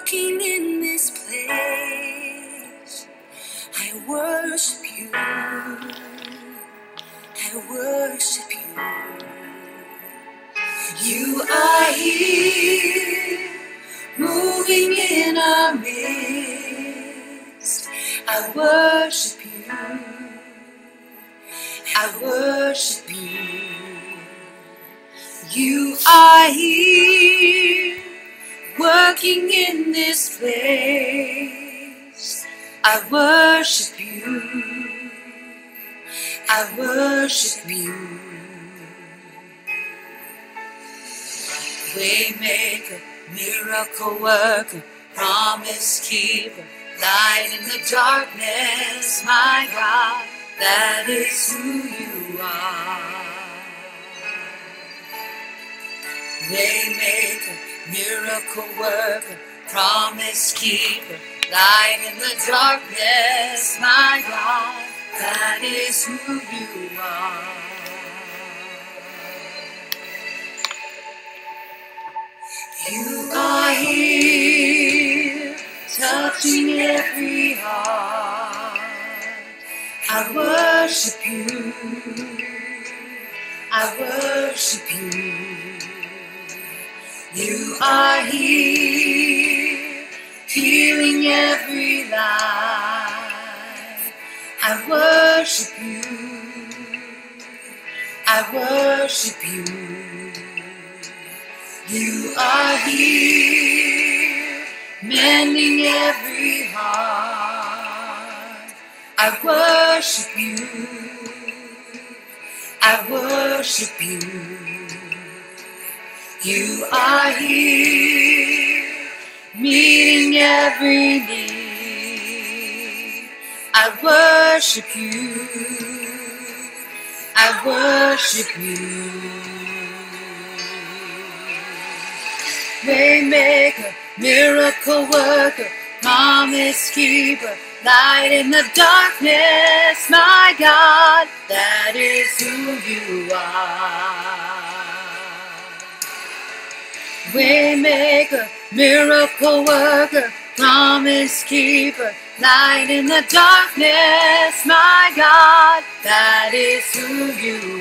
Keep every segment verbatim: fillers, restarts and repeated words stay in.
working in this place. I worship you. I worship you. You are here, moving in our midst. I worship you. I worship you. You are here, working in this place. I worship you. I worship you. Waymaker, miracle worker, promise keeper, light in the darkness, my God, that is who you are. Waymaker, miracle worker, promise keeper, light in the darkness, my God, that is who you are. You are here, touching every heart. I worship you. I worship you. You are here, healing every life. I worship you. I worship you. You are here, mending every heart. I worship you. I worship you. You are here, meeting every need. I worship you. I worship you. Waymaker, miracle worker, promise keeper, light in the darkness, my God, that is who you are. Waymaker, miracle worker, promise keeper, light in the darkness, my God, that is who you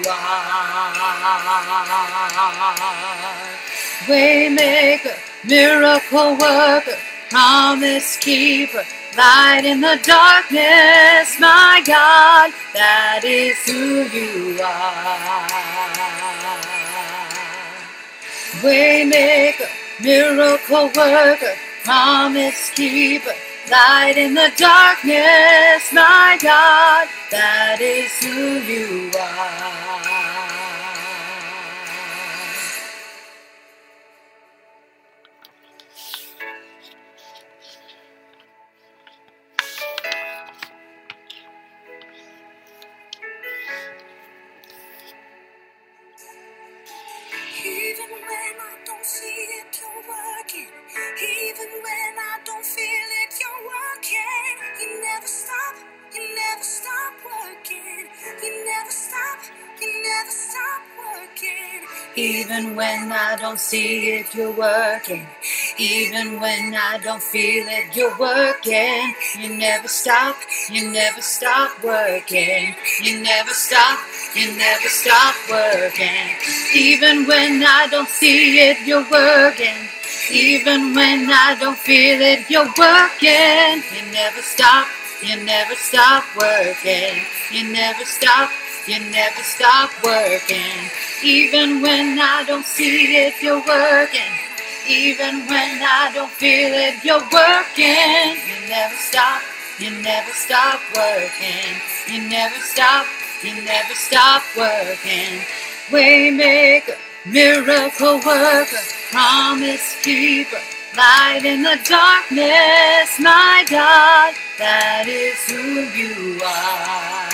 are. Waymaker, miracle worker, promise keeper, light in the darkness, my God, that is who you are. Waymaker, miracle worker, promise keeper, light in the darkness, my God, that is who you are. Even when I don't see it, you're working. Even when I don't feel it, you're working. You never stop, you never stop working. You never stop, you never stop working. Even when I don't see it, you're working. Even when I don't feel it, you're working. You never stop, you never stop working. You never stop, you never stop working. Even when I don't see it, you're working. Even when I don't feel it, you're working. You never stop, you never stop working. You never stop, you never stop working. Even when I don't see it, you're working. Even when I don't feel it, you're working. You never stop, you never stop working. You never stop, you never stop working. Waymaker, miracle worker, promise keeper, light in the darkness, my God, that is who you are.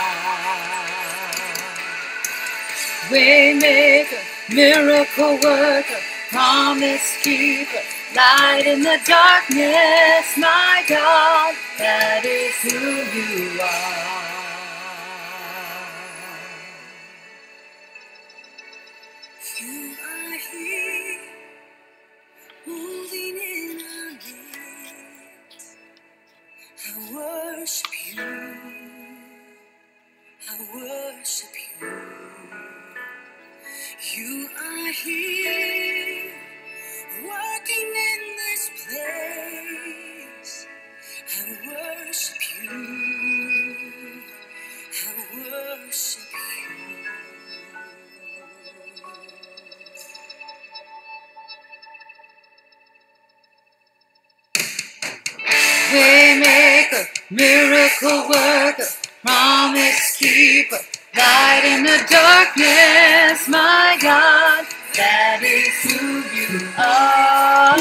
Waymaker, miracle worker, promise keeper, light in the darkness, my God, that is who you are. You are here, moving in our midst. Waymaker, miracle worker, promise keeper, light in the darkness, my God, that is who you are.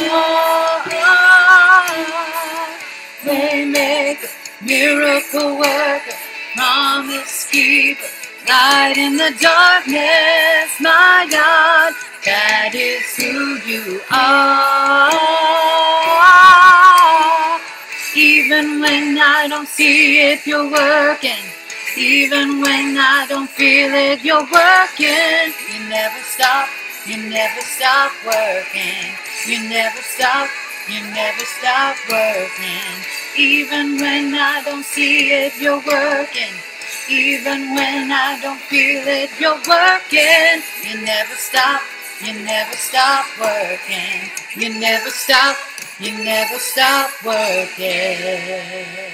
Waymaker, miracle worker, promise keeper, light in the darkness, my God, that is who you are. Even when I don't see it, you're working. Even when I don't feel it, you're working. You never stop, you never stop working. You never stop, you never stop working. Even when I don't see it, you're working. Even when I don't feel it, you're working. You never stop, you never stop working. You never stop, you never stop working.